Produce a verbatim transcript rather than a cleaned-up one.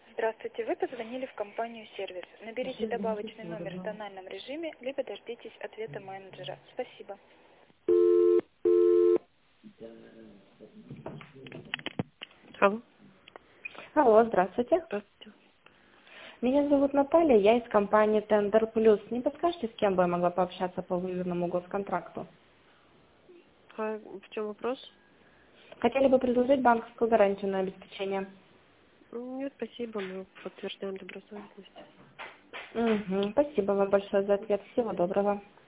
Здравствуйте, вы позвонили в компанию «Сервис». Наберите добавочный номер в тональном режиме, либо дождитесь ответа менеджера. Спасибо. Алло, Алло, здравствуйте. здравствуйте. Меня зовут Наталья, я из компании Tender Plus. Не подскажете, с кем бы я могла пообщаться по выверенному госконтракту? А в чем вопрос? Хотели бы предложить банковскую гарантию на обеспечение. Нет, спасибо, мы подтверждаем добросовестность. Угу. Спасибо вам большое за ответ. Всего доброго.